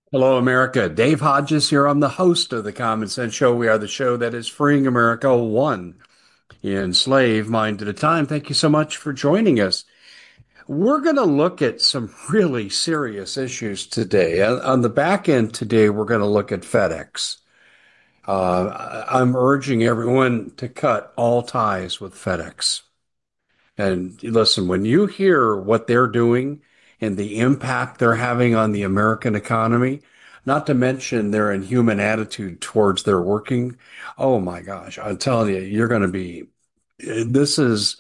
Hello, America. Dave Hodges here. I'm the host of the Common Sense Show. We are the show that is freeing America one enslaved mind at a time. Thank you so much for joining us. We're going to look at some really serious issues today. On the back end today, we're going to look at FedEx. I'm urging everyone to cut all ties with FedEx. And listen, when you hear what they're doing and the impact they're having on the American economy, not to mention their inhuman attitude towards their working, oh my gosh, I'm telling you, you're going to be, this is,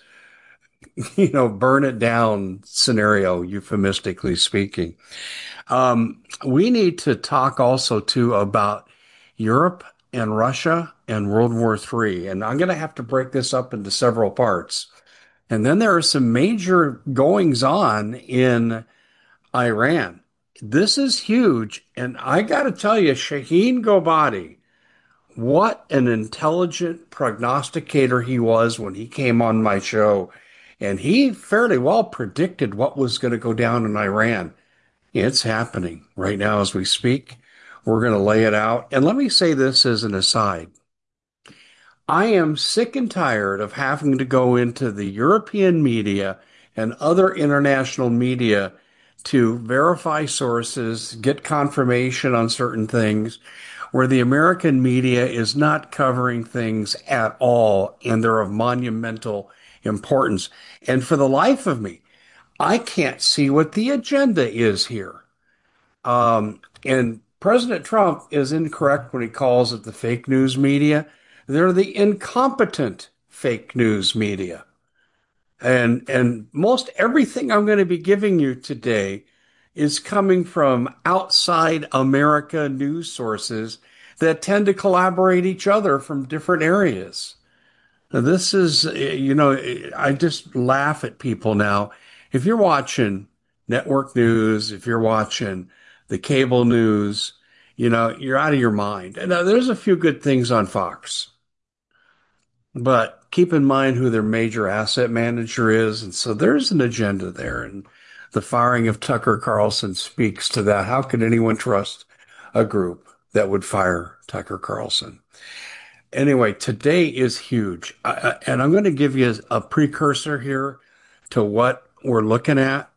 burn it down scenario, euphemistically speaking. We need to talk also too about Europe and Russia and World War III. And I'm going to have to break this up into several parts. And then there are some major goings on in Iran. This is huge. And I got to tell you, Shaheen Gobadi, what an intelligent prognosticator he was when he came on my show. And he fairly well predicted what was going to go down in Iran. It's happening right now as we speak. We're going to lay it out. And let me say this as an aside. I am sick and tired of having to go into the European media and other international media to verify sources, get confirmation on certain things, where the American media is not covering things at all, and they're of monumental importance. And for the life of me, I can't see what the agenda is here. And President Trump is incorrect when he calls it the fake news media. They're the incompetent fake news media. And most everything I'm going to be giving you today is coming from outside America news sources that tend to collaborate each other from different areas. Now, this is, I just laugh at people now. If you're watching network news, if you're watching the cable news, you're out of your mind. And there's a few good things on Fox, but keep in mind who their major asset manager is. And so there's an agenda there. And the firing of Tucker Carlson speaks to that. How could anyone trust a group that would fire Tucker Carlson? Anyway, today is huge. And I'm going to give you a precursor here to what we're looking at.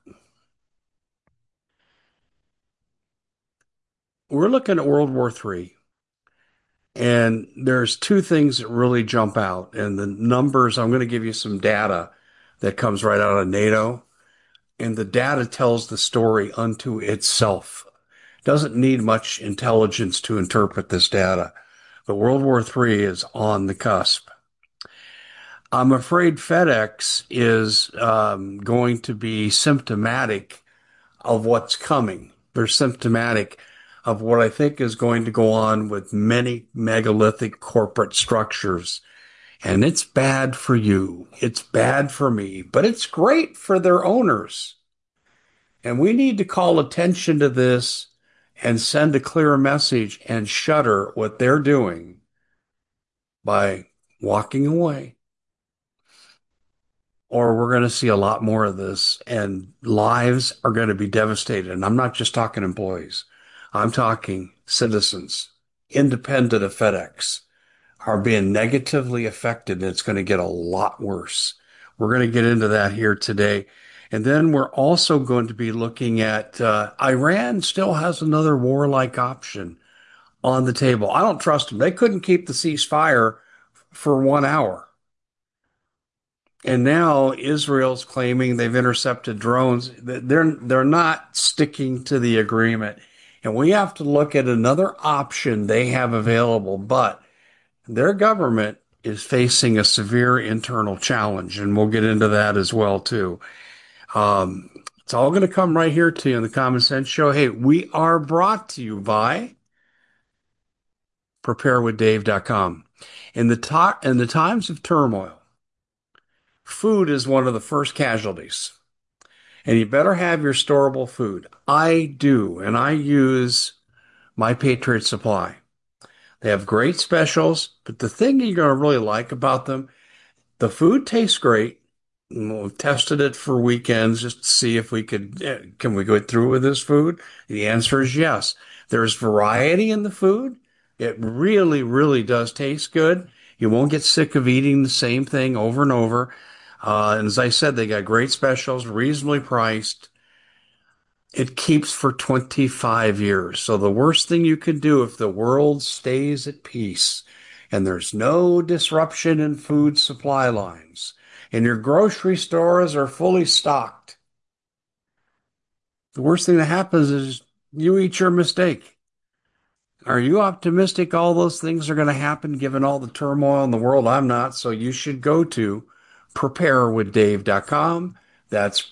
We're looking at World War III. And there's two things that really jump out. And the numbers, I'm going to give you some data that comes right out of NATO. And the data tells the story unto itself. Doesn't need much intelligence to interpret this data. But World War III is on the cusp. I'm afraid FedEx is going to be symptomatic of what's coming. They're symptomatic of what I think is going to go on with many megalithic corporate structures. And it's bad for you. It's bad for me, but it's great for their owners. And we need to call attention to this and send a clear message and shutter what they're doing by walking away. Or we're going to see a lot more of this, and lives are going to be devastated. And I'm not just talking employees. I'm talking citizens, independent of FedEx, are being negatively affected, and it's going to get a lot worse. We're going to get into that here today. And then we're also going to be looking at Iran still has another warlike option on the table. I don't trust them. They couldn't keep the ceasefire for 1 hour. And now Israel's claiming they've intercepted drones. They're not sticking to the agreement. And we have to look at another option they have available, but their government is facing a severe internal challenge, and we'll get into that as well too. It's all going to come right here to you in the Common Sense Show. Hey, we are brought to you by preparewithdave.com. In the times of turmoil, food is one of the first casualties. And you better have your storable food. I do, and I use My Patriot Supply. They have great specials, but the thing you're going to really like about them, the food tastes great. We've tested it for weekends just to see if can we go through with this food? The answer is yes. There's variety in the food. It really, really does taste good. You won't get sick of eating the same thing over and over. And as I said, they got great specials, reasonably priced. It keeps for 25 years. So the worst thing you can do if the world stays at peace and there's no disruption in food supply lines and your grocery stores are fully stocked, the worst thing that happens is you eat your mistake. Are you optimistic all those things are going to happen given all the turmoil in the world? I'm not. So you should go to preparewithdave.com. That's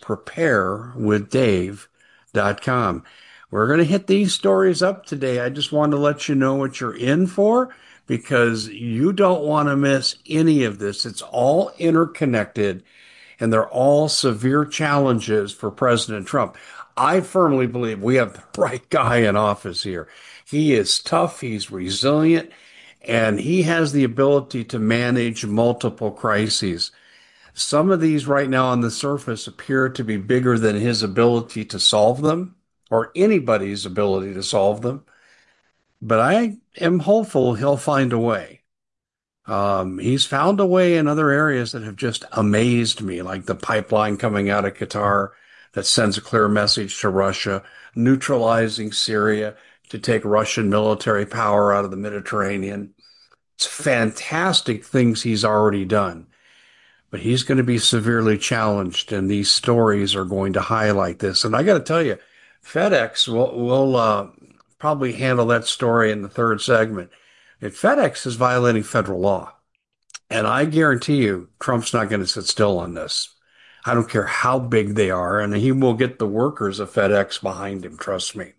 preparewithdave.com. We're going to hit these stories up today. I just want to let you know what you're in for because you don't want to miss any of this. It's all interconnected and they're all severe challenges for President Trump. I firmly believe we have the right guy in office here. He is tough, he's resilient, and he has the ability to manage multiple crises. Some of these right now on the surface appear to be bigger than his ability to solve them or anybody's ability to solve them, but I am hopeful he'll find a way. He's found a way in other areas that have just amazed me, like the pipeline coming out of Qatar that sends a clear message to Russia, neutralizing Syria to take Russian military power out of the Mediterranean. It's fantastic things he's already done, but he's going to be severely challenged, and these stories are going to highlight this. And I got to tell you, FedEx will probably handle that story in the third segment. And FedEx is violating federal law. And I guarantee you, Trump's not going to sit still on this. I don't care how big they are, and he will get the workers of FedEx behind him, trust me.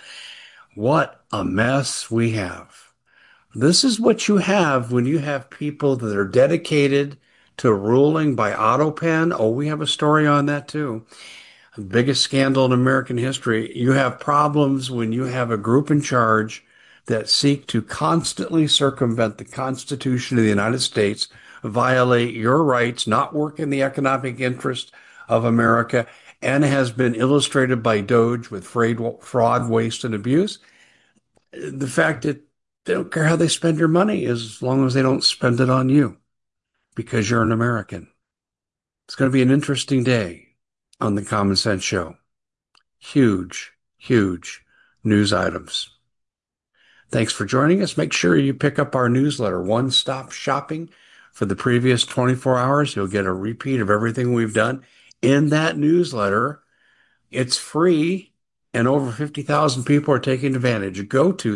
What a mess we have. This is what you have when you have people that are dedicated to ruling by auto pen. Oh, we have a story on that too. The biggest scandal in American history. You have problems when you have a group in charge that seek to constantly circumvent the Constitution of the United States, violate your rights, not work in the economic interest of America, and has been illustrated by Doge with fraud, waste, and abuse. The fact that they don't care how they spend your money as long as they don't spend it on you because you're an American. It's going to be an interesting day on the Common Sense Show. Huge, huge news items. Thanks for joining us. Make sure you pick up our newsletter, One Stop Shopping. For the previous 24 hours, you'll get a repeat of everything we've done in that newsletter. It's free, and over 50,000 people are taking advantage. Go to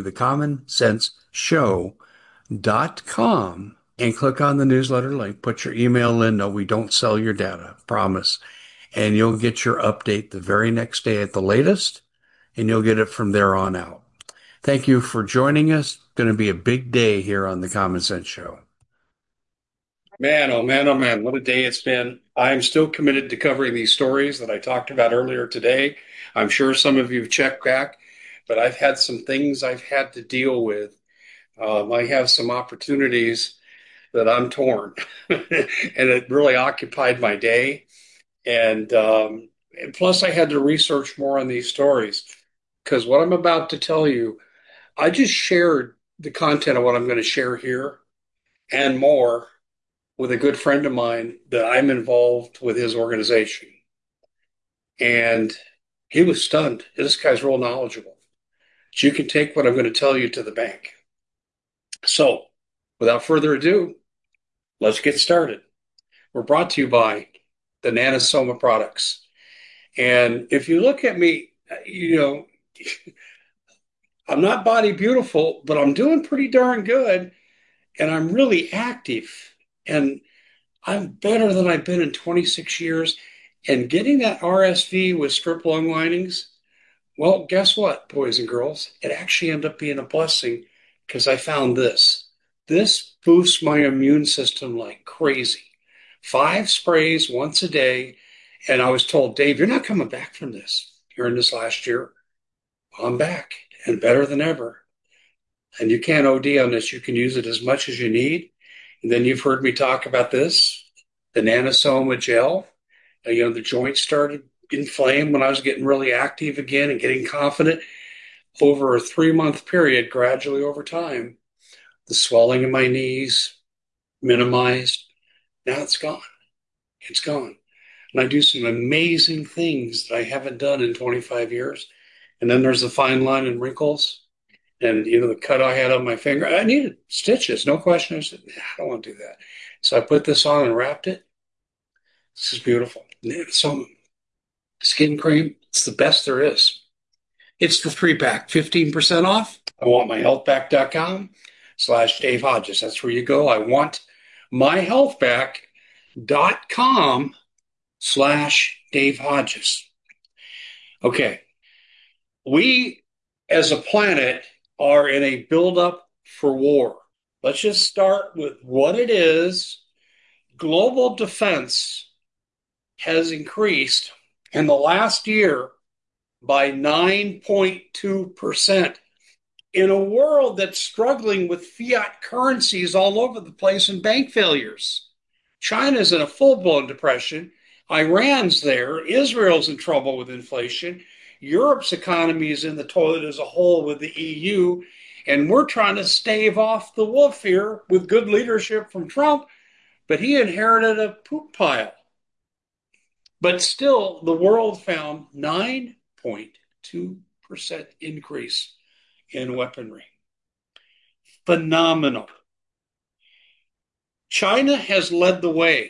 thecommonsenseshow.com and click on the newsletter link. Put your email in. No, we don't sell your data, promise. And you'll get your update the very next day at the latest, and you'll get it from there on out. Thank you for joining us. It's going to be a big day here on the Common Sense Show. Man, oh man, oh man, what a day it's been. I am still committed to covering these stories that I talked about earlier today. I'm sure some of you have checked back, but I've had some things I've had to deal with. I have some opportunities that I'm torn, and it really occupied my day. And plus, I had to research more on these stories because what I'm about to tell you, I just shared the content of what I'm going to share here and more with a good friend of mine that I'm involved with his organization. And he was stunned. This guy's real knowledgeable. So you can take what I'm going to tell you to the bank. So without further ado, let's get started. We're brought to you by the Nanosoma products. And if you look at me, I'm not body beautiful, but I'm doing pretty darn good. And I'm really active. And I'm better than I've been in 26 years. And getting that RSV with strip lung linings, well, guess what, boys and girls? It actually ended up being a blessing because I found this. This boosts my immune system like crazy. 5 sprays once a day. And I was told, Dave, you're not coming back from this during this last year. Well, I'm back and better than ever. And you can't OD on this. You can use it as much as you need. And then you've heard me talk about this, the Nanosoma gel. The joints started inflamed when I was getting really active again and getting confident. Over a 3-month period, gradually over time, the swelling in my knees minimized. Now it's gone. It's gone. And I do some amazing things that I haven't done in 25 years. And then there's the fine line and wrinkles. And, the cut I had on my finger, I needed stitches, no question. I said, I don't want to do that. So I put this on and wrapped it. This is beautiful. Some skin cream, it's the best there is. It's the 3-pack, 15% off. I want myhealthback.com/Dave Hodges. That's where you go. I want myhealthback.com/Dave Hodges. Okay. We as a planet are in a buildup for war. Let's just start with what it is. Global defense has increased in the last year by 9.2%. In a world that's struggling with fiat currencies all over the place and bank failures. China's in a full-blown depression. Iran's there. Israel's in trouble with inflation. Europe's economy is in the toilet as a whole with the EU. And we're trying to stave off the wolf here with good leadership from Trump, but he inherited a poop pile. But still, the world found 9.2% increase in weaponry. Phenomenal. China has led the way.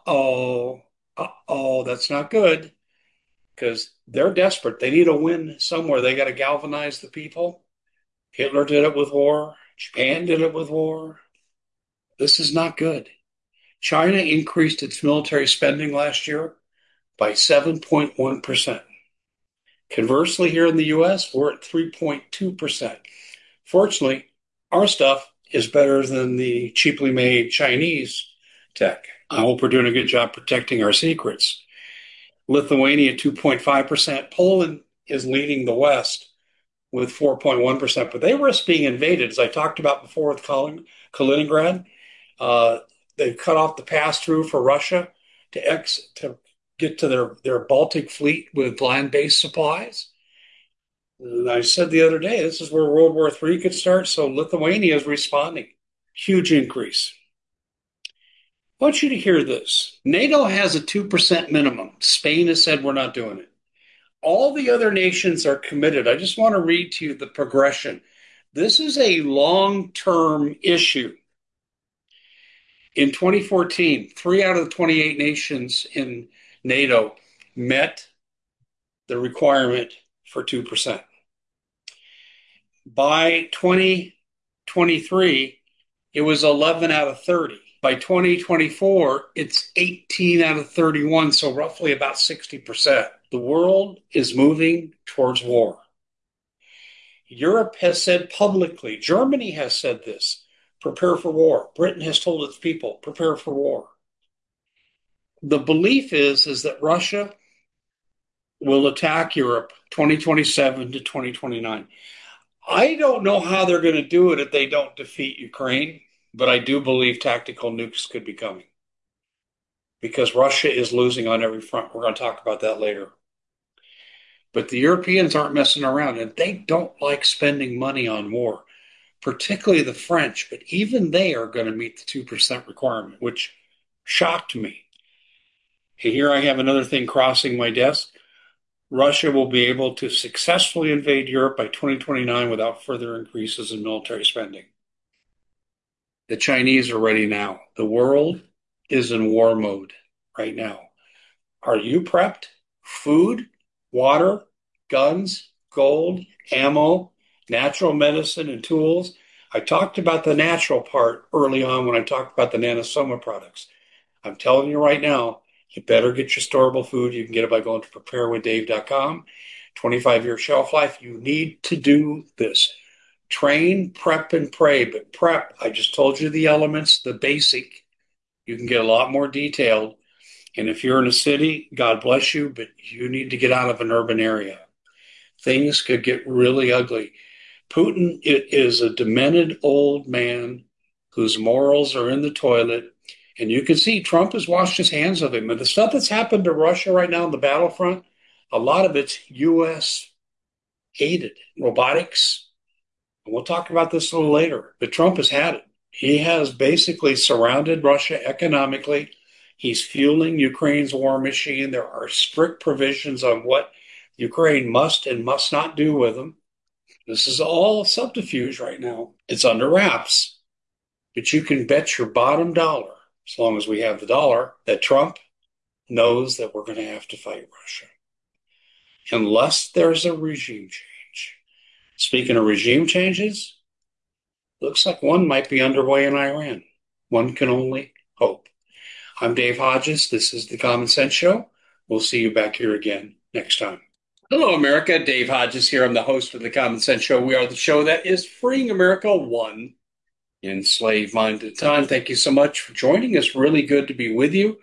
That's not good because they're desperate. They need a win somewhere. They got to galvanize the people. Hitler did it with war. Japan did it with war. This is not good. China increased its military spending last year by 7.1%. Conversely, here in the U.S., we're at 3.2%. Fortunately, our stuff is better than the cheaply made Chinese tech. I hope we're doing a good job protecting our secrets. Lithuania, 2.5%. Poland is leading the West with 4.1%, but they risk being invaded. As I talked about before with Kaliningrad, they've cut off the pass-through for Russia to get to their Baltic fleet with land-based supplies. And I said the other day, this is where World War III could start, so Lithuania is responding. Huge increase. I want you to hear this. NATO has a 2% minimum. Spain has said we're not doing it. All the other nations are committed. I just want to read to you the progression. This is a long-term issue. In 2014, 3 out of the 28 nations in NATO met the requirement for 2%. By 2023, it was 11 out of 30. By 2024, it's 18 out of 31, so roughly about 60%. The world is moving towards war. Europe has said publicly, Germany has said this, prepare for war. Britain has told its people, prepare for war. The belief is that Russia will attack Europe 2027 to 2029. I don't know how they're going to do it if they don't defeat Ukraine, but I do believe tactical nukes could be coming because Russia is losing on every front. We're going to talk about that later. But the Europeans aren't messing around, and they don't like spending money on war, particularly the French, but even they are going to meet the 2% requirement, which shocked me. Here I have another thing crossing my desk. Russia will be able to successfully invade Europe by 2029 without further increases in military spending. The Chinese are ready now. The world is in war mode right now. Are you prepped? Food, water, guns, gold, ammo, natural medicine, and tools. I talked about the natural part early on when I talked about the Nanosoma products. I'm telling you right now, you better get your storable food. You can get it by going to preparewithdave.com. 25-year shelf life. You need to do this. Train, prep, and pray. But prep, I just told you the elements, the basic. You can get a lot more detailed. And if you're in a city, God bless you, but you need to get out of an urban area. Things could get really ugly. Putin is a demented old man whose morals are in the toilet, And you can see Trump has washed his hands of him. And the stuff that's happened to Russia right now on the battlefront, a lot of it's U.S. aided robotics. And we'll talk about this a little later. But Trump has had it. He has basically surrounded Russia economically. He's fueling Ukraine's war machine. There are strict provisions on what Ukraine must and must not do with them. This is all subterfuge right now. It's under wraps. But you can bet your bottom dollar, as long as we have the dollar, that Trump knows that we're going to have to fight Russia. Unless there's a regime change. Speaking of regime changes, looks like one might be underway in Iran. One can only hope. I'm Dave Hodges. This is the Common Sense Show. We'll see you back here again next time. Hello, America. Dave Hodges here. I'm the host of the Common Sense Show. We are the show that is freeing America one enslaved mind at a time. Thank you so much for joining us. Really good to be with you.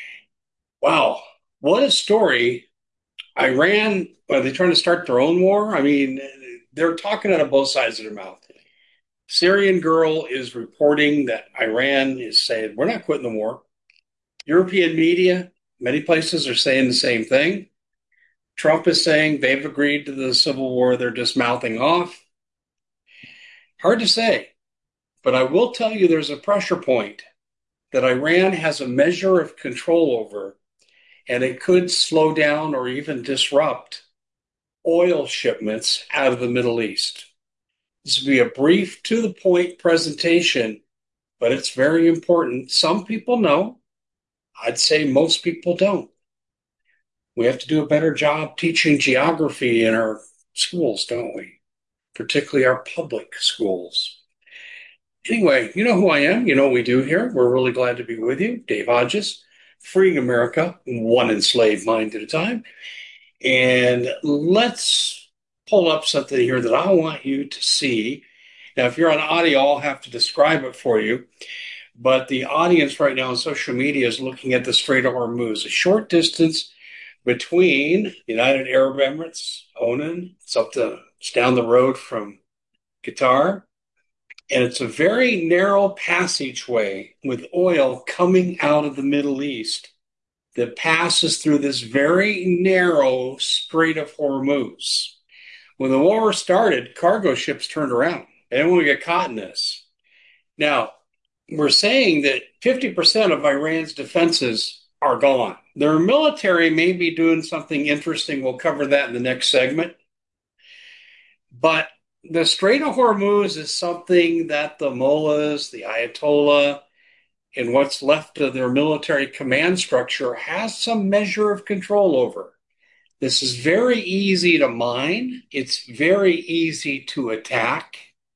Wow, what a story. Iran, are they trying to start their own war? I mean, they're talking out of both sides of their mouth. Syrian Girl is reporting that Iran is saying, we're not quitting the war. European media, many places are saying the same thing. Trump is saying they've agreed to the civil war. They're just mouthing off. Hard to say, but I will tell you there's a pressure point that Iran has a measure of control over, and it could slow down or even disrupt oil shipments out of the Middle East. This will be a brief, to the point presentation, but it's very important. Some people know. I'd say most people don't. We have to do a better job teaching geography in our schools, don't we? Particularly our public schools. Anyway, you know who I am. You know what we do here. We're really glad to be with you. Dave Hodges, freeing America, one enslaved mind at a time. And let's pull up something here that I want you to see. Now, if you're on audio, I'll have to describe it for you. But the audience right now on social media is looking at the Strait of Hormuz, a short distance between the United Arab Emirates, Oman. It's down the road from Qatar. And it's a very narrow passageway with oil coming out of the Middle East that passes through this very narrow Strait of Hormuz. When the war started, cargo ships turned around. They didn't want to get caught in this. Now, we're saying that 50% of Iran's defenses are gone. Their military may be doing something interesting. We'll cover that in the next segment. But the Strait of Hormuz is something that the mullahs, the Ayatollah, and what's left of their military command structure has some measure of control over. This is very easy to mine. It's very easy to attack.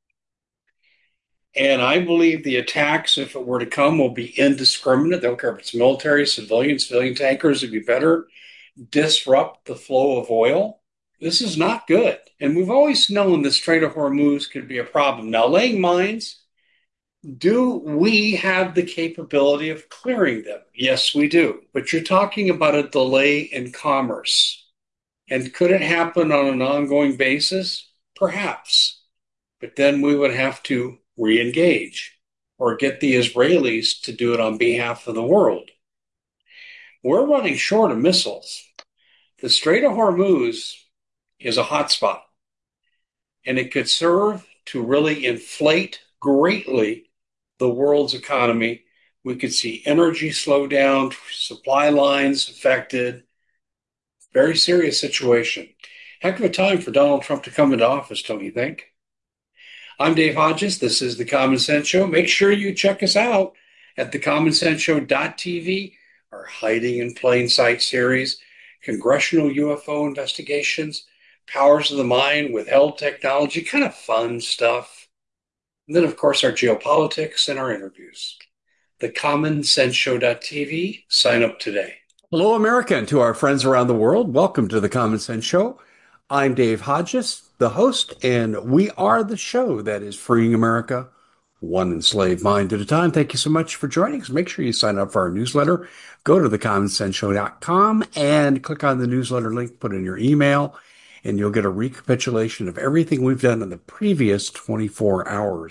And I believe the attacks, if it were to come, will be indiscriminate. They don't care if it's military, civilian tankers, it'd be better. Disrupt the flow of oil. This is not good. And we've always known the Strait of Hormuz could be a problem. Now, laying mines, do we have the capability of clearing them? Yes, we do. But you're talking about a delay in commerce. And could it happen on an ongoing basis? Perhaps. But then we would have to re-engage or get the Israelis to do it on behalf of the world. We're running short of missiles. The Strait of Hormuz is a hotspot, and it could serve to really inflate greatly the world's economy. We could see energy slow down, supply lines affected. Very serious situation. Heck of a time for Donald Trump to come into office, don't you think? I'm Dave Hodges. This is The Common Sense Show. Make sure you check us out at thecommonsenseshow.tv, our Hiding in Plain Sight series, congressional UFO investigations, powers of the mind, withheld technology, kind of fun stuff. And then, of course, our geopolitics and our interviews. Thecommonsenseshow.tv. Sign up today. Hello, America, and to our friends around the world, welcome to The Common Sense Show. I'm Dave Hodges, the host, and we are the show that is freeing America one enslaved mind at a time. Thank you so much for joining us. Make sure you sign up for our newsletter. Go to thecommonsenseshow.com and click on the newsletter link, put in your email, and you'll get a recapitulation of everything we've done in the previous 24 hours.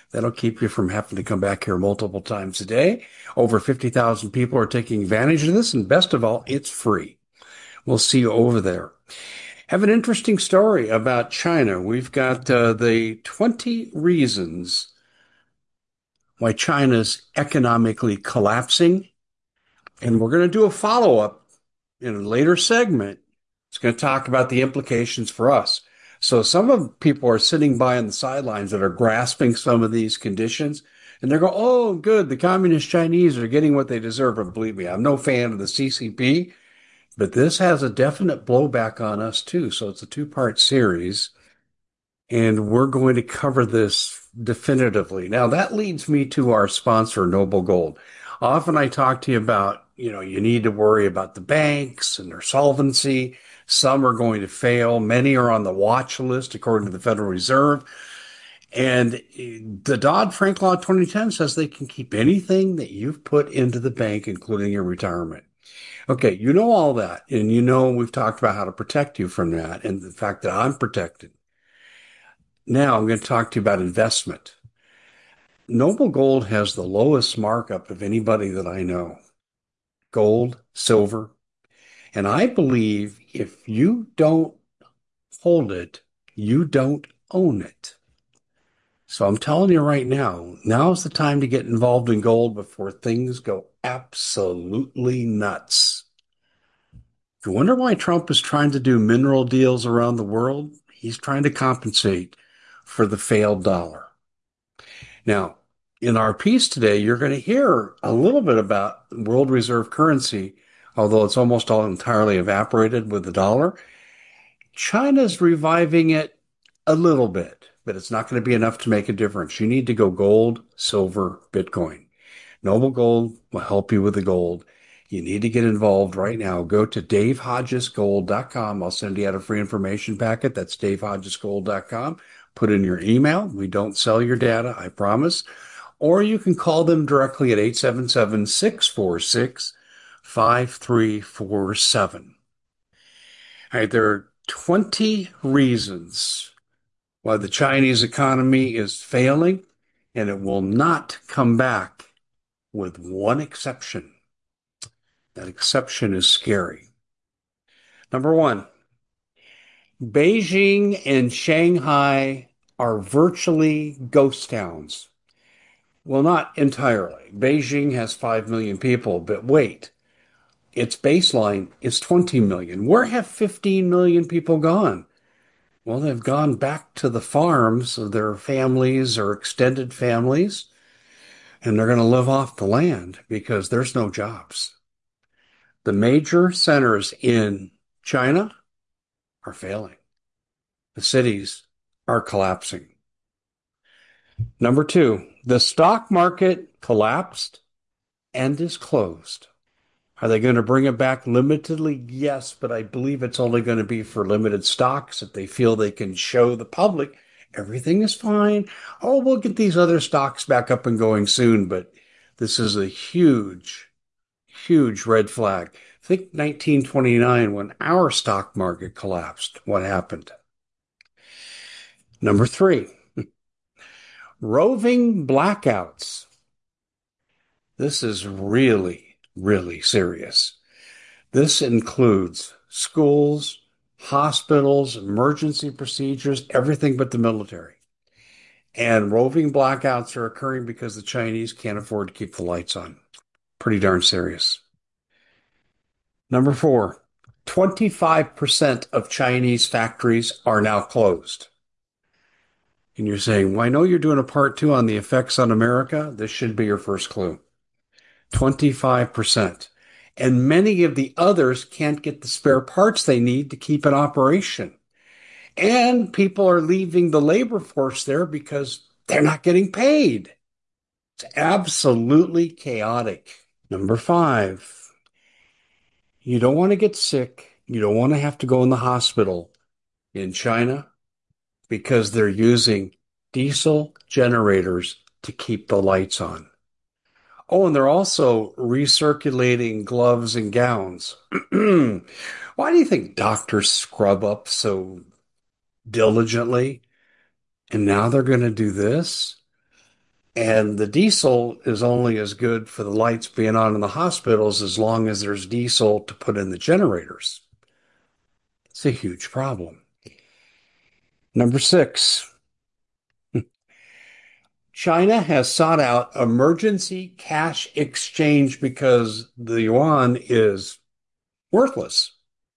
That'll keep you from having to come back here multiple times a day. Over 50,000 people are taking advantage of this, and best of all, it's free. We'll see you over there. Have an interesting story about China. We've got the 20 reasons why China's economically collapsing, and we're going to do a follow-up in a later segment. It's going to talk about the implications for us. So some of people are sitting by on the sidelines that are grasping some of these conditions, and they're going, oh, good, the communist Chinese are getting what they deserve. And believe me, I'm no fan of the CCP, but this has a definite blowback on us too. So it's a two-part series, and we're going to cover this definitively. Now, that leads me to our sponsor, Noble Gold. Often I talk to you about, you need to worry about the banks and their solvency. Some are going to fail. Many are on the watch list, according to the Federal Reserve. And the Dodd-Frank Law 2010 says they can keep anything that you've put into the bank, including your retirement. Okay, you know all that. And we've talked about how to protect you from that and the fact that I'm protected. Now I'm going to talk to you about investment. Noble Gold has the lowest markup of anybody that I know. Gold, silver. And I believe if you don't hold it, you don't own it. So I'm telling you right now's the time to get involved in gold before things go absolutely nuts. If you wonder why Trump is trying to do mineral deals around the world, he's trying to compensate for the failed dollar. Now, in our piece today, you're going to hear a little bit about world reserve currency, although it's almost all entirely evaporated with the dollar. China's reviving it a little bit, but it's not going to be enough to make a difference. You need to go gold, silver, Bitcoin. Noble Gold will help you with the gold. You need to get involved right now. Go to davehodgesgold.com. I'll send you out a free information packet. That's davehodgesgold.com. Put in your email. We don't sell your data, I promise. Or you can call them directly at 877-646-5347. All right, there are 20 reasons why the Chinese economy is failing, and it will not come back, with one exception. That exception is scary. Number one, Beijing and Shanghai are virtually ghost towns. Well, not entirely. Beijing has 5 million people, but wait, its baseline is 20 million. Where have 15 million people gone? Well, they've gone back to the farms of their families or extended families, and they're going to live off the land because there's no jobs. The major centers in China are failing. The cities are collapsing. Number two, the stock market collapsed and is closed. Are they going to bring it back limitedly? Yes, but I believe it's only going to be for limited stocks that they feel they can show the public everything is fine. Oh, we'll get these other stocks back up and going soon, but this is a huge, huge red flag. Think 1929 when our stock market collapsed. What happened? Number three, roving blackouts. This is really, really serious. This includes schools, hospitals, emergency procedures, everything but the military. And roving blackouts are occurring because the Chinese can't afford to keep the lights on. Pretty darn serious. Number four, 25% of Chinese factories are now closed. And you're saying, well, I know you're doing a part two on the effects on America. This should be your first clue. 25%. And many of the others can't get the spare parts they need to keep in operation. And people are leaving the labor force there because they're not getting paid. It's absolutely chaotic. Number five, you don't want to get sick. You don't want to have to go in the hospital in China because they're using diesel generators to keep the lights on. Oh, and they're also recirculating gloves and gowns. Why do you think doctors scrub up so diligently? And now they're going to do this? And the diesel is only as good for the lights being on in the hospitals as long as there's diesel to put in the generators. It's a huge problem. Number six, China has sought out emergency cash exchange because the yuan is worthless.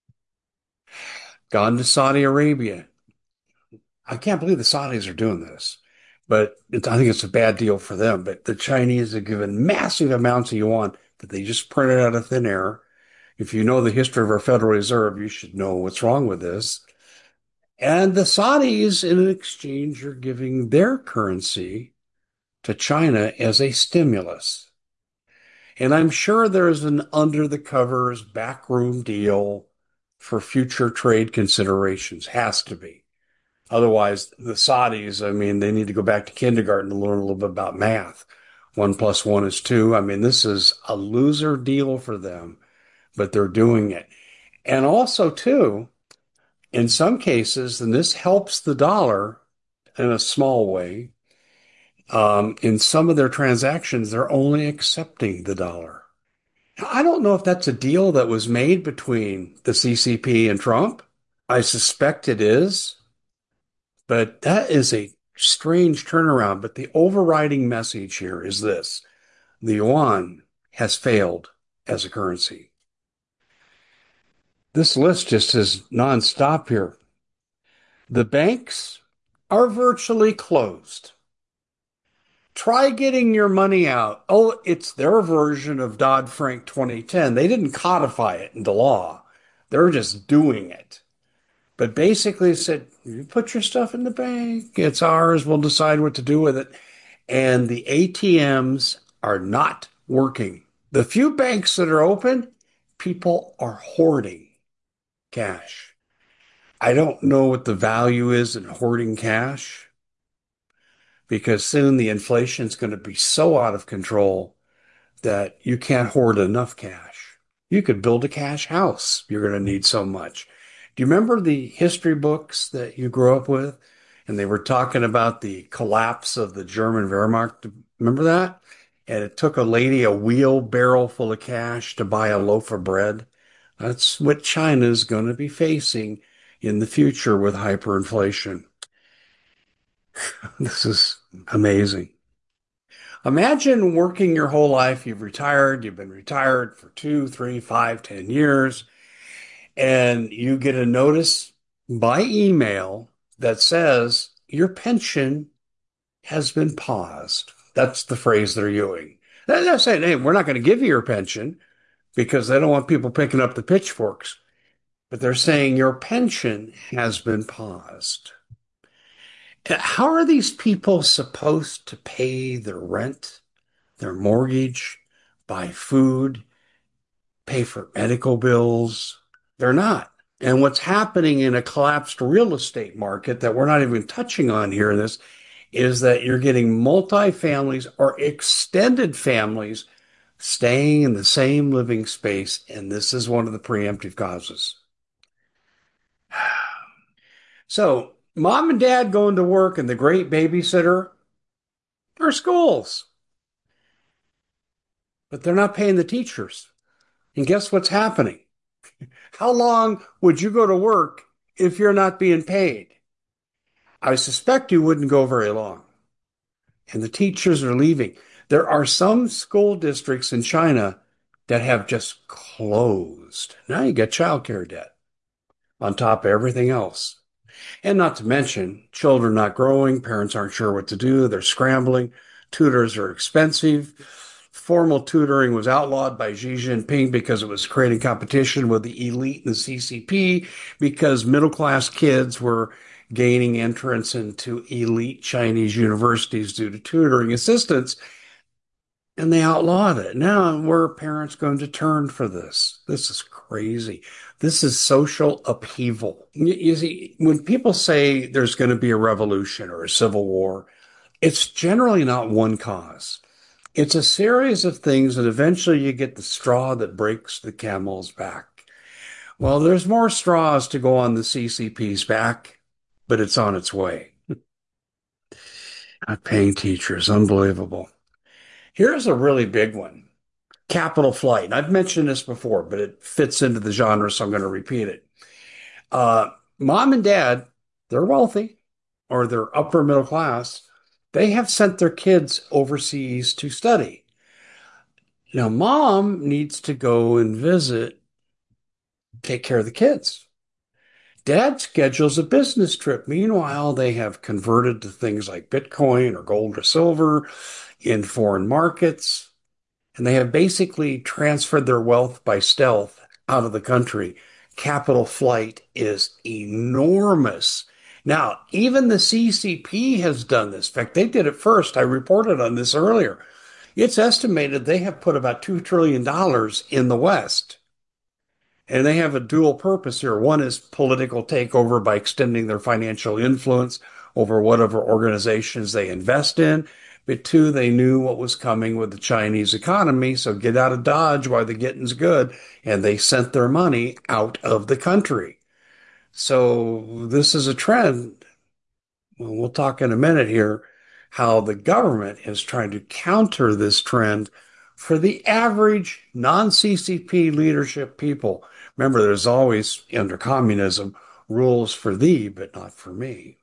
Gone to Saudi Arabia. I can't believe the Saudis are doing this, but I think it's a bad deal for them. But the Chinese have given massive amounts of yuan that they just printed out of thin air. If you know the history of our Federal Reserve, you should know what's wrong with this. And the Saudis, in exchange, are giving their currency to China as a stimulus. And I'm sure there's an under the covers backroom deal for future trade considerations. Has to be. Otherwise, the Saudis, I mean, they need to go back to kindergarten to learn a little bit about math. 1 plus 1 is 2. I mean, this is a loser deal for them, but they're doing it. And also, too, in some cases, and this helps the dollar in a small way, in some of their transactions, they're only accepting the dollar. I don't know if that's a deal that was made between the CCP and Trump. I suspect it is, but that is a strange turnaround. But the overriding message here is this: the yuan has failed as a currency. This list just is nonstop here. The banks are virtually closed. Try getting your money out. Oh, it's their version of Dodd-Frank 2010. They didn't codify it into law. They're just doing it. But basically said, you put your stuff in the bank, it's ours, we'll decide what to do with it. And the ATMs are not working. The few banks that are open, people are hoarding cash. I don't know what the value is in hoarding cash because soon the inflation is going to be so out of control that you can't hoard enough cash. You could build a cash house. You're going to need so much. Do you remember the history books that you grew up with? And they were talking about the collapse of the German Wehrmacht. Remember that? And it took a lady a wheelbarrow full of cash to buy a loaf of bread. That's what China's going to be facing in the future with hyperinflation. This is amazing. Imagine working your whole life. You've been retired for 2, 3, 5, 10 years, and you get a notice by email that says your pension has been paused. That's the phrase they're using. They're not saying, hey, we're not going to give you your pension because they don't want people picking up the pitchforks, but they're saying your pension has been paused. How are these people supposed to pay their rent, their mortgage, buy food, pay for medical bills? They're not. And what's happening in a collapsed real estate market that we're not even touching on here in this is that you're getting multi-families or extended families staying in the same living space. And this is one of the preemptive causes. So mom and dad going to work and the great babysitter are schools, but they're not paying the teachers. And guess what's happening? How long would you go to work if you're not being paid? I suspect you wouldn't go very long. And the teachers are leaving. There are some school districts in China that have just closed. Now you get childcare debt on top of everything else. And not to mention, children not growing, parents aren't sure what to do, they're scrambling, tutors are expensive. Formal tutoring was outlawed by Xi Jinping because it was creating competition with the elite and the CCP, because middle class kids were gaining entrance into elite Chinese universities due to tutoring assistance, and they outlawed it. Now, where are parents going to turn for this? This is crazy. This is social upheaval. You see, when people say there's going to be a revolution or a civil war, it's generally not one cause. It's a series of things, and eventually you get the straw that breaks the camel's back. Well, there's more straws to go on the CCP's back, but it's on its way. Not paying teachers, unbelievable. Here's a really big one. Capital flight. I've mentioned this before, but it fits into the genre, so I'm going to repeat it. Mom and dad, they're wealthy or they're upper middle class. They have sent their kids overseas to study. Now, mom needs to go and visit, take care of the kids. Dad schedules a business trip. Meanwhile, they have converted to things like Bitcoin or gold or silver in foreign markets, and they have basically transferred their wealth by stealth out of the country. Capital flight is enormous. Now, even the CCP has done this. In fact, they did it first. I reported on this earlier. It's estimated they have put about $2 trillion in the West. And they have a dual purpose here. One is political takeover by extending their financial influence over whatever organizations they invest in. But two, they knew what was coming with the Chinese economy. So get out of Dodge while the getting's good. And they sent their money out of the country. So this is a trend. Well, we'll talk in a minute here how the government is trying to counter this trend for the average non-CCP leadership people. Remember, there's always, under communism, rules for thee, but not for me.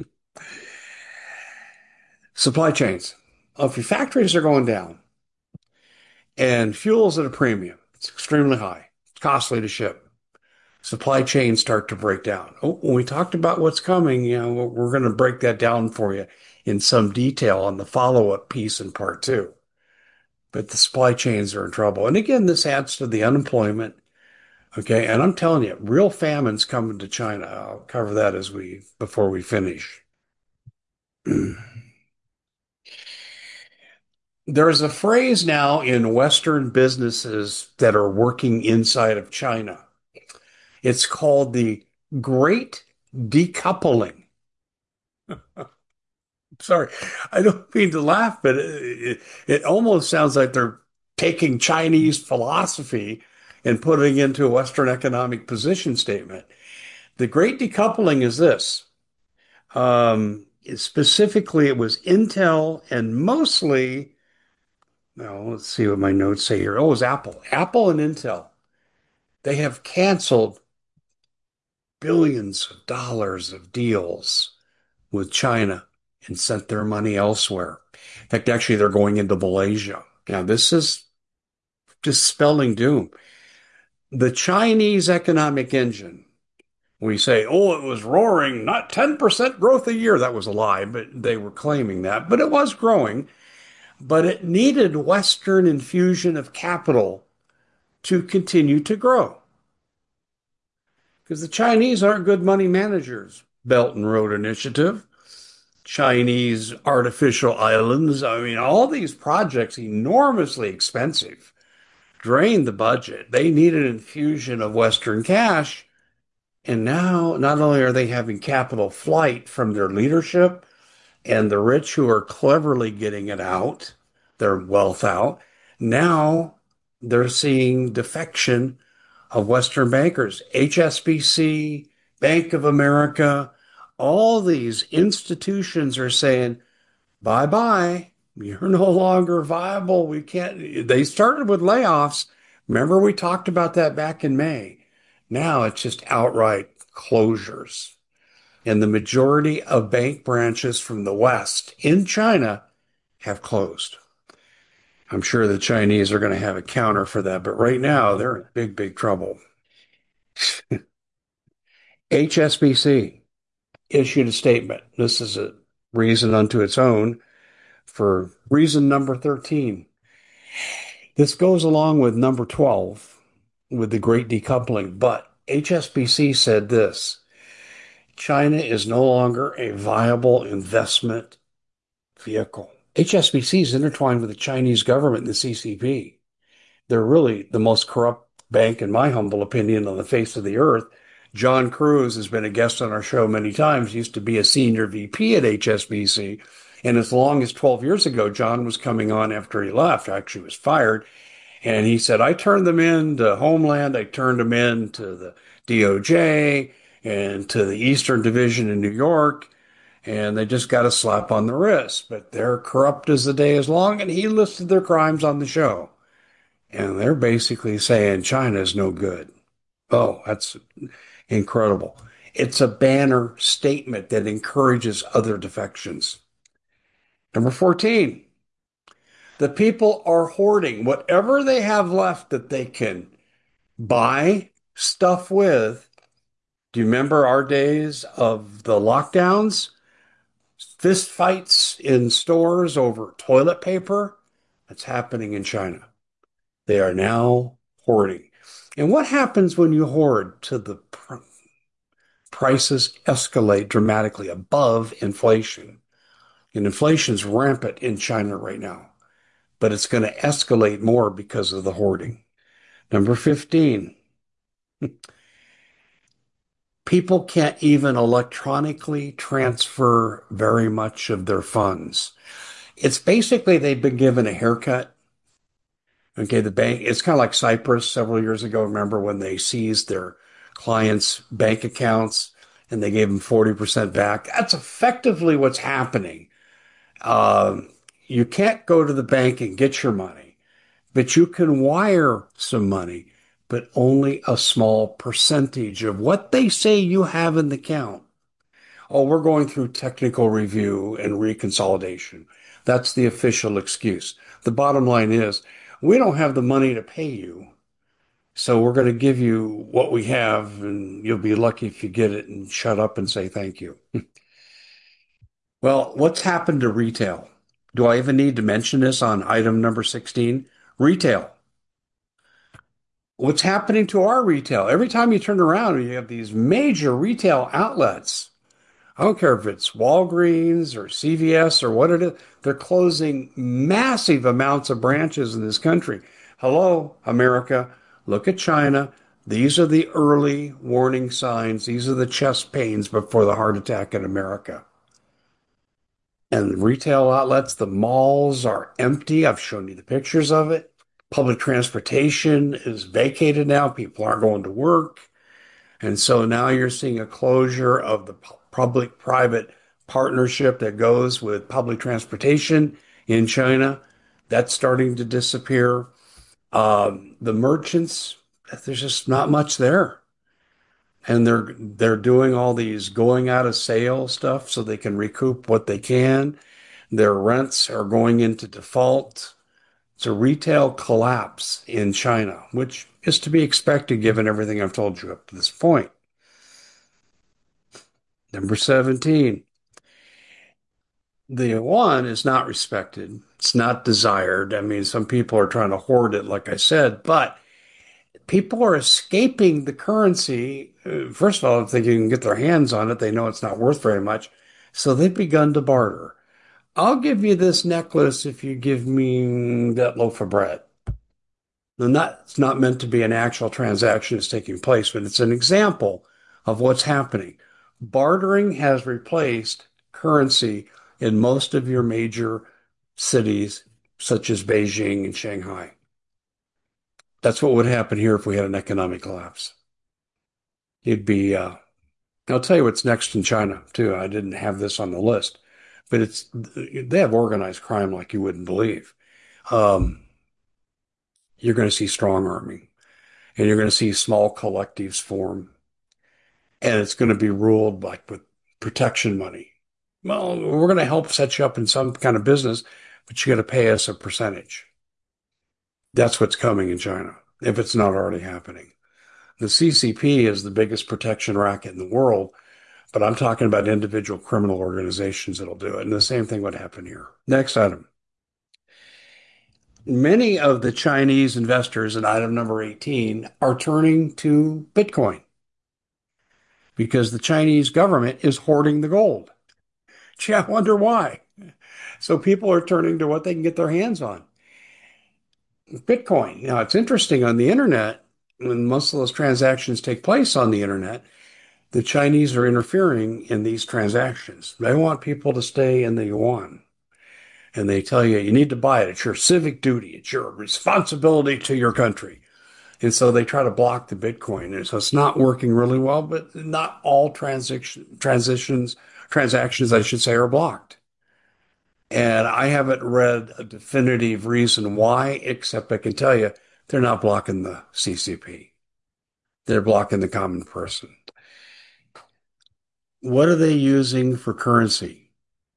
Supply chains. If your factories are going down and fuel's at a premium, it's extremely high, it's costly to ship. Supply chains start to break down. Oh, when we talked about what's coming, we're going to break that down for you in some detail on the follow-up piece in part two. But the supply chains are in trouble. And again, this adds to the unemployment. Okay. And I'm telling you, real famine's coming to China. I'll cover that before we finish. There's a phrase now in Western businesses that are working inside of China. It's called the Great Decoupling. Sorry, I don't mean to laugh, but it almost sounds like they're taking Chinese philosophy and putting it into a Western economic position statement. The Great Decoupling is this. Specifically, it was Intel and mostly, now let's see what my notes say here. Oh, it was Apple. Apple and Intel. They have canceled billions of dollars of deals with China and sent their money elsewhere. In fact, actually, they're going into Malaysia. Now, this is just spelling doom. The Chinese economic engine, we say, oh, it was roaring, not 10% growth a year. That was a lie, but they were claiming that. But it was growing. But it needed Western infusion of capital to continue to grow. Because the Chinese aren't good money managers. Belt and Road Initiative, Chinese artificial islands. I mean, all these projects, enormously expensive, drained the budget. They need an infusion of Western cash. And now, not only are they having capital flight from their leadership and the rich who are cleverly getting it out, their wealth out, now they're seeing defection of Western bankers, HSBC, Bank of America, all these institutions are saying, bye bye. You're no longer viable. We can't. They started with layoffs. Remember, we talked about that back in May. Now it's just outright closures. And the majority of bank branches from the West in China have closed. I'm sure the Chinese are going to have a counter for that, but right now they're in big, big trouble. HSBC issued a statement. This is a reason unto its own for reason number 13. This goes along with number 12 with the great decoupling, but HSBC said this: China is no longer a viable investment vehicle. HSBC is intertwined with the Chinese government and the CCP. They're really the most corrupt bank, in my humble opinion, on the face of the earth. John Cruz has been a guest on our show many times, used to be a senior VP at HSBC. And as long as 12 years ago, John was coming on after he left, actually was fired. And he said, I turned them in to Homeland. I turned them in to the DOJ and to the Eastern Division in New York. and they just got a slap on the wrist. But they're corrupt as the day is long, and he listed their crimes on the show. And they're basically saying China is no good. Oh, that's incredible. It's a banner statement that encourages other defections. Number 14, the people are hoarding whatever they have left that they can buy stuff with. Do you remember our days of the lockdowns? Fist fights in stores over toilet paper? That's happening in China. They are now hoarding. And what happens when you hoard to the prices escalate dramatically above inflation? And inflation's rampant in China right now, but it's going to escalate more because of the hoarding. Number 15, people can't even electronically transfer very much of their funds. It's basically they've been given a haircut. Okay, the bank, it's kind of like Cyprus several years ago. Remember when they seized their clients' bank accounts and they gave them 40% back? That's effectively what's happening. Um, you can't go to the bank and get your money, but you can wire some money, but only a small percentage of what they say you have in the account. Oh, we're going through technical review and reconsolidation. That's the official excuse. The bottom line is we don't have the money to pay you. So we're going to give you what we have, and you'll be lucky if you get it and shut up and say thank you. Well, what's happened to retail? Do I even need to mention this on item number 16? Retail. What's happening to our retail? Every time you turn around, you have these major retail outlets. I don't care if it's Walgreens or CVS or what it is, they're closing massive amounts of branches in this country. Hello, America. Look at China. These are the early warning signs. These are the chest pains before the heart attack in America. And retail outlets, the malls are empty. I've shown you the pictures of it. Public transportation is vacated now. People aren't going to work. And so now you're seeing a closure of the public-private partnership that goes with public transportation in China. That's starting to disappear. The merchants, there's just not much there. And they're doing all these going out of sale stuff so they can recoup what they can. Their rents are going into default. It's a retail collapse in China, which is to be expected given everything I've told you up to this point. Number 17, the yuan is not respected. It's not desired. I mean, some people are trying to hoard it, like I said, but people are escaping the currency. First of all, if they can get their hands on it, they know it's not worth very much. So they've begun to barter. I'll give you this necklace if you give me that loaf of bread. And that's not meant to be an actual transaction that's taking place, but it's an example of what's happening. Bartering has replaced currency in most of your major cities, such as Beijing and Shanghai. That's what would happen here if we had an economic collapse. It'd be, I'll tell you what's next in China, too. I didn't have this on the list, but they have organized crime like you wouldn't believe. Um, you're going to see strong arming, and you're going to see small collectives form, and it's going to be ruled like with protection money. Well, we're going to help set you up in some kind of business, but you got to pay us a percentage. That's what's coming in China, if it's not already happening. The CCP is the biggest protection racket in the world, but I'm talking about individual criminal organizations that'll do it. And the same thing would happen here. Next item. Many of the Chinese investors in item number 18 are turning to Bitcoin because the Chinese government is hoarding the gold. Gee, I wonder why. So people are turning to what they can get their hands on. Bitcoin. Now, it's interesting on the internet, when most of those transactions take place on the internet, the Chinese are interfering in these transactions. They want people to stay in the yuan. And they tell you, you need to buy it. It's your civic duty. It's your responsibility to your country. And so they try to block the Bitcoin. And so it's not working really well, but not all transitions transactions, I should say, are blocked. And I haven't read a definitive reason why, except I can tell you they're not blocking the CCP. They're blocking the common person. What are they using for currency?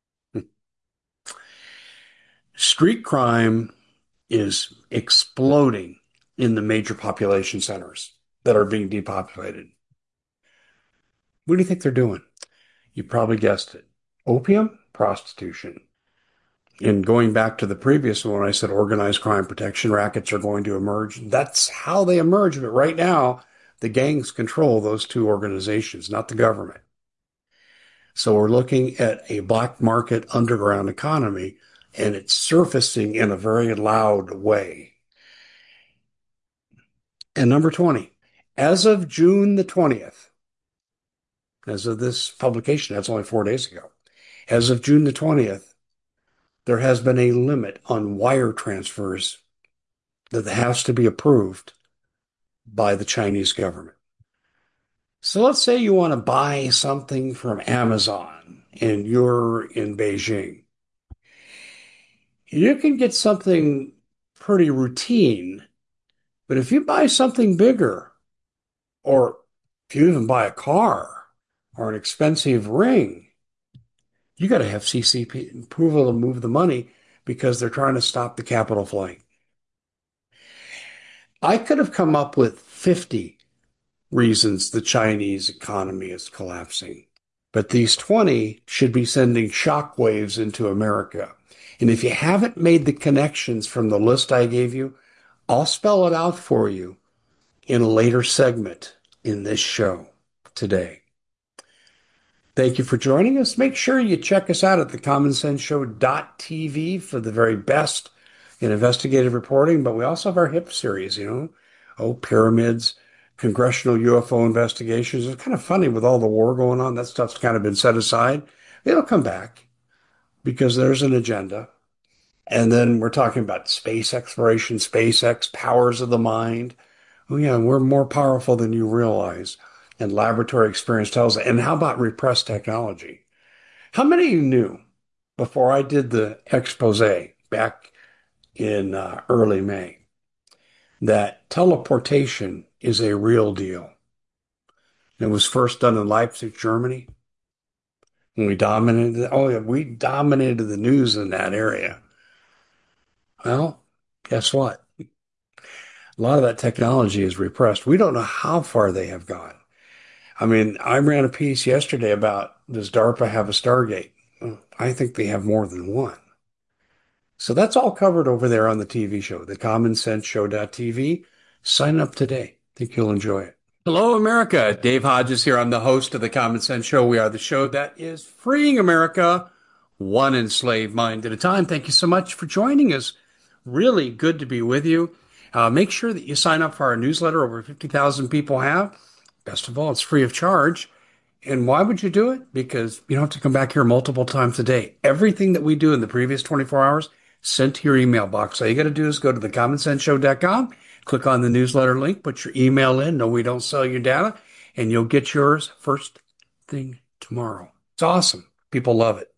Street crime is exploding in the major population centers that are being depopulated. What do you think they're doing? You probably guessed it. Opium, prostitution. And going back to the previous one, I said organized crime protection rackets are going to emerge. That's how they emerge. But right now, the gangs control those two organizations, not the government. So we're looking at a black market underground economy, and it's surfacing in a very loud way. And number 20, as of June the 20th, as of this publication, that's only 4 days ago, as of June the 20th, there has been a limit on wire transfers that has to be approved by the Chinese government. So let's say you want to buy something from Amazon and you're in Beijing. You can get something pretty routine, but if you buy something bigger, or if you even buy a car or an expensive ring, you got to have CCP approval to move the money because they're trying to stop the capital flight. I could have come up with 50 reasons the Chinese economy is collapsing, but these 20 should be sending shockwaves into America. And if you haven't made the connections from the list I gave you, I'll spell it out for you in a later segment in this show today. Thank you for joining us. Make sure you check us out at thecommonsenseshow.tv for the very best in investigative reporting. But we also have our HIP series, pyramids, congressional UFO investigations. It's kind of funny with all the war going on. That stuff's kind of been set aside. It'll come back because there's an agenda. And then we're talking about space exploration, SpaceX, powers of the mind. Oh, yeah, we're more powerful than you realize. And laboratory experience tells it. And how about repressed technology? How many of you knew before I did the expose back in early May that teleportation is a real deal? It was first done in Leipzig, Germany. And we dominated. Oh, yeah, we dominated the news in that area. Well, guess what? A lot of that technology is repressed. We don't know how far they have gone. I mean, I ran a piece yesterday about, does DARPA have a Stargate? Well, I think they have more than one. So that's all covered over there on the TV show, thecommonsenseshow.tv. Sign up today. I think you'll enjoy it. Hello, America. Dave Hodges here. I'm the host of The Common Sense Show. We are the show that is freeing America one enslaved mind at a time. Thank you so much for joining us. Really good to be with you. Make sure that you sign up for our newsletter. Over 50,000 people have. Best of all, it's free of charge. And why would you do it? Because you don't have to come back here multiple times a day. Everything that we do in the previous 24 hours sent to your email box. All you got to do is go to thecommonsenseshow.com, click on the newsletter link, put your email in. No, we don't sell your data, and you'll get yours first thing tomorrow. It's awesome. People love it.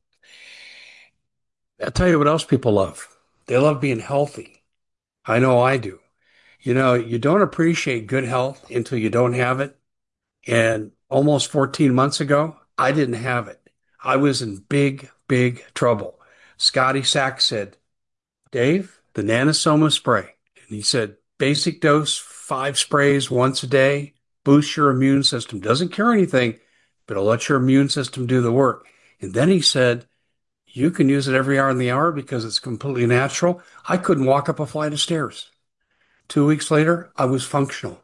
I'll tell you what else people love. They love being healthy. I know I do. You don't appreciate good health until you don't have it. And almost 14 months ago, I didn't have it. I was in big, big trouble. Scotty Sachs said, Dave, the Nanosoma spray. And he said, basic dose, 5 sprays once a day, boosts your immune system. Doesn't cure anything, but it'll let your immune system do the work. And then he said, you can use it every hour in the hour because it's completely natural. I couldn't walk up a flight of stairs. 2 weeks later, I was functional.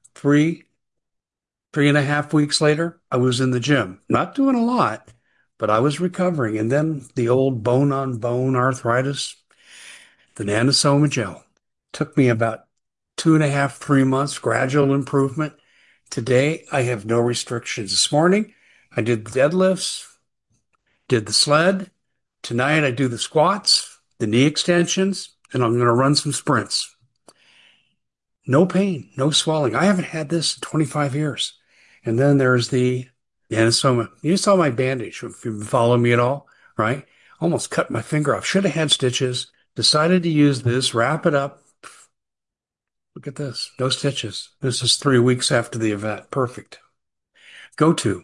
3.5 weeks later, I was in the gym. Not doing a lot, but I was recovering. And then the old bone-on-bone arthritis, the Nanosoma gel. Took me about 2.5, 3 months, gradual improvement. Today, I have no restrictions. This morning, I did the deadlifts, did the sled. Tonight, I do the squats, the knee extensions, and I'm going to run some sprints. No pain, no swelling. I haven't had this in 25 years. And then there's the And so you saw my bandage if you've been following me at all, right? Almost cut my finger off. Should have had stitches. Decided to use this, wrap it up. Look at this. No stitches. This is 3 weeks after the event. Perfect. Go to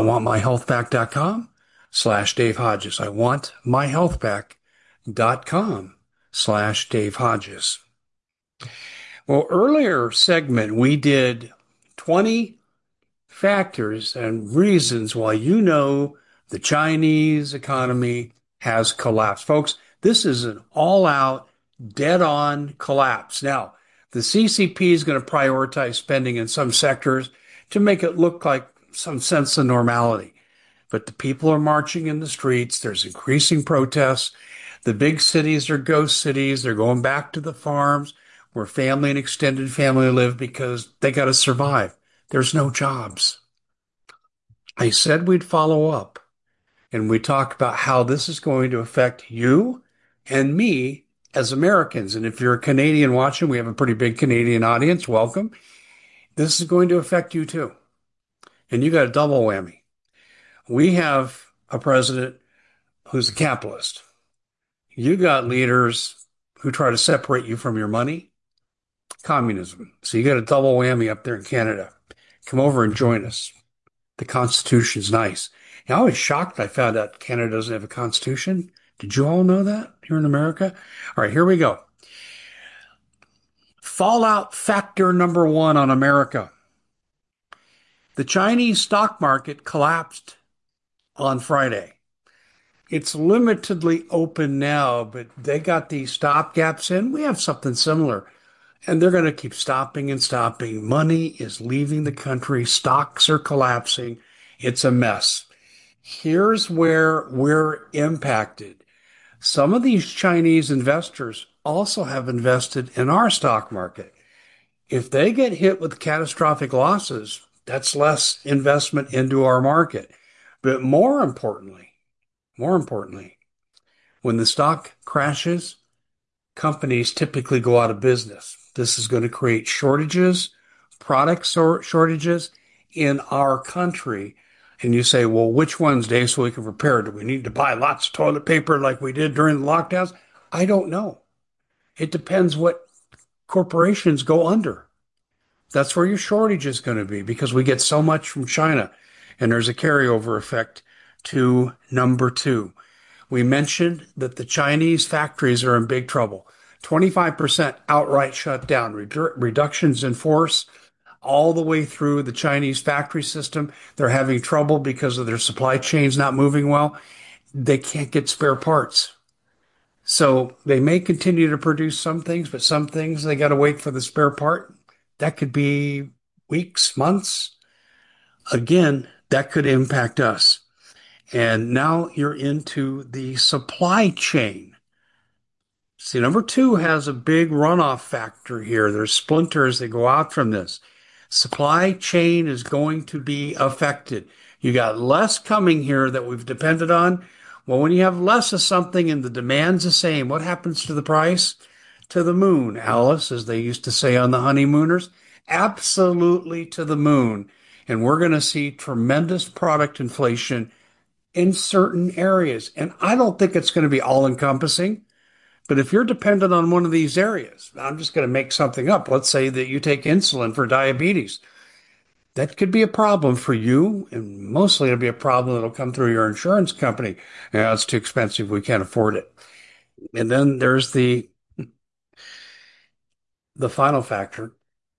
iwantmyhealthback.com/Dave Hodges. iwantmyhealthback.com/Dave Hodges. Well, earlier segment, we did 20 factors and reasons why the Chinese economy has collapsed. Folks, this is an all-out, dead-on collapse. Now, the CCP is going to prioritize spending in some sectors to make it look like some sense of normality. But the people are marching in the streets. There's increasing protests. The big cities are ghost cities. They're going back to the farms where family and extended family live because they got to survive. There's no jobs. I said we'd follow up and we talk about how this is going to affect you and me as Americans. And if you're a Canadian watching, we have a pretty big Canadian audience. Welcome. This is going to affect you too. And you got a double whammy. We have a president who's a capitalist. You got leaders who try to separate you from your money. Communism. So you got a double whammy up there in Canada. Come over and join us. The Constitution's nice. Now, I was shocked I found out Canada doesn't have a constitution. Did you all know that here in America? All right, here we go. Fallout factor number one on America. The Chinese stock market collapsed on Friday. It's limitedly open now, but they got these stopgaps in. We have something similar. And they're going to keep stopping and stopping. Money is leaving the country. Stocks are collapsing. It's a mess. Here's where we're impacted. Some of these Chinese investors also have invested in our stock market. If they get hit with catastrophic losses, that's less investment into our market. But more importantly, when the stock crashes, companies typically go out of business. This is going to create shortages, product shortages in our country. And you say, well, which ones, Dave, so we can prepare? Do we need to buy lots of toilet paper like we did during the lockdowns? I don't know. It depends what corporations go under. That's where your shortage is going to be because we get so much from China. And there's a carryover effect to number two. We mentioned that the Chinese factories are in big trouble. 25% outright shut down, reductions in force all the way through the Chinese factory system. They're having trouble because of their supply chains not moving well. They can't get spare parts. So they may continue to produce some things, but some things they got to wait for the spare part. That could be weeks, months. Again, that could impact us. And now you're into the supply chain. See, number two has a big runoff factor here. There's splinters that go out from this. Supply chain is going to be affected. You got less coming here that we've depended on. Well, when you have less of something and the demand's the same, what happens to the price? To the moon, Alice, as they used to say on the honeymooners. Absolutely to the moon. And we're going to see tremendous product inflation in certain areas. And I don't think it's going to be all encompassing. But if you're dependent on one of these areas, I'm just going to make something up. Let's say that you take insulin for diabetes. That could be a problem for you, and mostly it'll be a problem that'll come through your insurance company. Yeah, it's too expensive. We can't afford it. And then there's the final factor.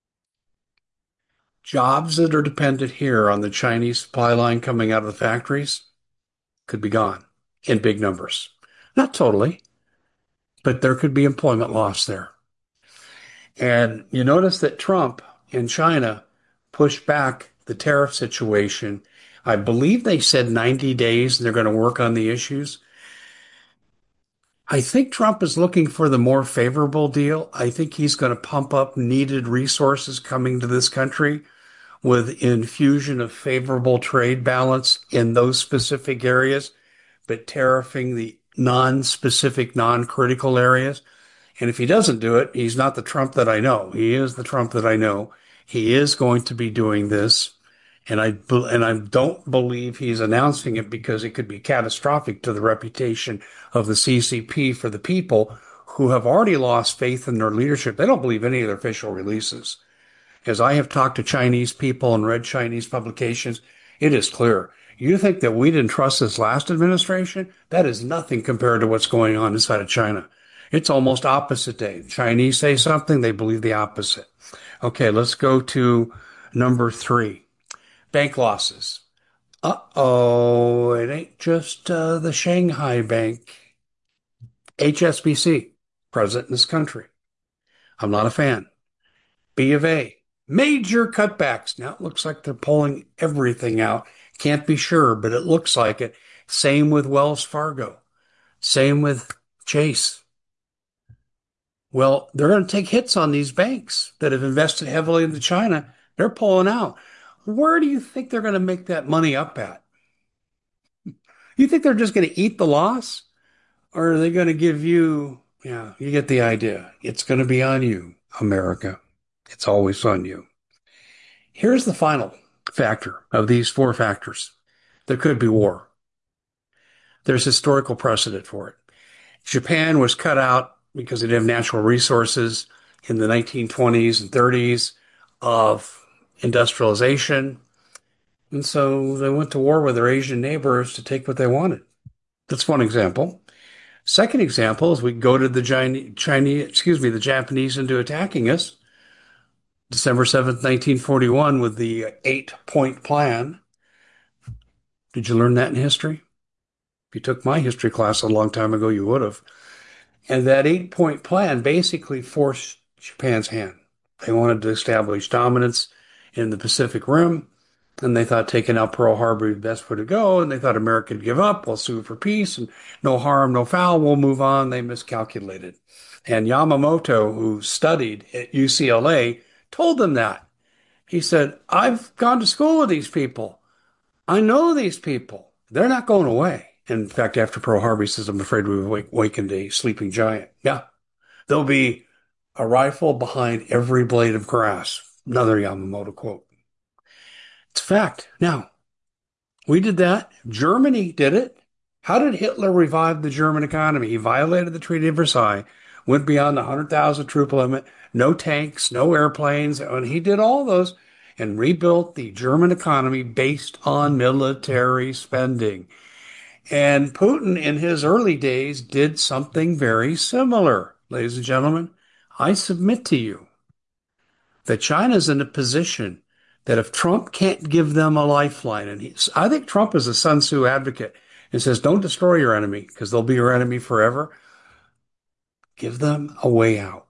Jobs that are dependent here on the Chinese supply line coming out of the factories could be gone in big numbers. Not totally, but there could be employment loss there. And you notice that Trump in China pushed back the tariff situation. I believe they said 90 days and they're going to work on the issues. I think Trump is looking for the more favorable deal. I think he's going to pump up needed resources coming to this country with infusion of favorable trade balance in those specific areas, but tariffing the non-specific, non-critical areas. And if he doesn't do it, he's not the Trump that I know. He is the Trump that I know. He is going to be doing this. And I don't believe he's announcing it because it could be catastrophic to the reputation of the CCP for the people who have already lost faith in their leadership. They don't believe any of their official releases. As I have talked to Chinese people and read Chinese publications, it is clear. You think that we didn't trust this last administration? That is nothing compared to what's going on inside of China. It's almost opposite day. The Chinese say something, they believe the opposite. Okay, let's go to number 3. Bank losses. Uh-oh, it ain't just the Shanghai Bank. HSBC, present in this country. I'm not a fan. B of A, major cutbacks. Now it looks like they're pulling everything out. Can't be sure, but it looks like it. Same with Wells Fargo. Same with Chase. Well, they're going to take hits on these banks that have invested heavily into China. They're pulling out. Where do you think they're going to make that money up at? You think they're just going to eat the loss? Or are they going to give you, yeah, you get the idea. It's going to be on you, America. It's always on you. Here's the final factor of these 4 factors. There could be war. There's historical precedent for it. Japan was cut out because they didn't have natural resources in the 1920s and 30s of industrialization. And so they went to war with their Asian neighbors to take what they wanted. That's one example. Second example is we go to the the Japanese into attacking us. December 7th, 1941, with the 8-point plan. Did you learn that in history? If you took my history class a long time ago, you would have. And that 8-point plan basically forced Japan's hand. They wanted to establish dominance in the Pacific Rim, and they thought taking out Pearl Harbor would be the best way to go, and they thought America would give up, we'll sue for peace, and no harm, no foul, we'll move on. They miscalculated. And Yamamoto, who studied at UCLA, told them that. He said, I've gone to school with these people. I know these people. They're not going away. In fact, after Pearl Harbor, he says, I'm afraid we've awakened a sleeping giant. Yeah, there'll be a rifle behind every blade of grass. Another Yamamoto quote. It's a fact. Now, we did that. Germany did it. How did Hitler revive the German economy? He violated the Treaty of Versailles, went beyond the 100,000 troop limit, no tanks, no airplanes, and he did all those and rebuilt the German economy based on military spending. And Putin, in his early days, did something very similar. Ladies and gentlemen, I submit to you that China's in a position that if Trump can't give them a lifeline, and I think Trump is a Sun Tzu advocate and says, don't destroy your enemy because they'll be your enemy forever. Give them a way out.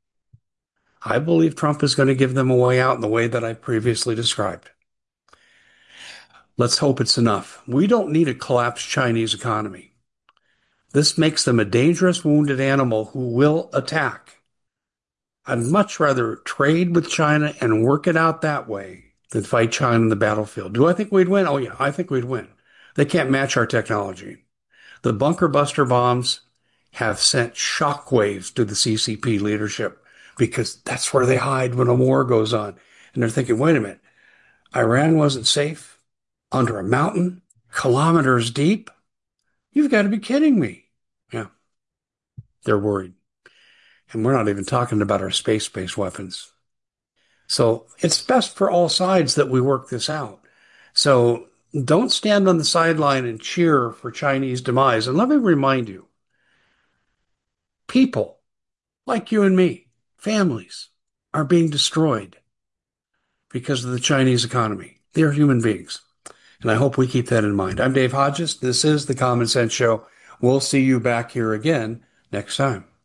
I believe Trump is going to give them a way out in the way that I previously described. Let's hope it's enough. We don't need a collapsed Chinese economy. This makes them a dangerous wounded animal who will attack. I'd much rather trade with China and work it out that way than fight China in the battlefield. Do I think we'd win? Oh, yeah, I think we'd win. They can't match our technology. The bunker buster bombs have sent shockwaves to the CCP leadership because that's where they hide when a war goes on. And they're thinking, wait a minute, Iran wasn't safe under a mountain, kilometers deep? You've got to be kidding me. Yeah, they're worried. And we're not even talking about our space-based weapons. So it's best for all sides that we work this out. So don't stand on the sideline and cheer for Chinese demise. And let me remind you, people like you and me, families, are being destroyed because of the Chinese economy. They're human beings. And I hope we keep that in mind. I'm Dave Hodges. This is The Common Sense Show. We'll see you back here again next time.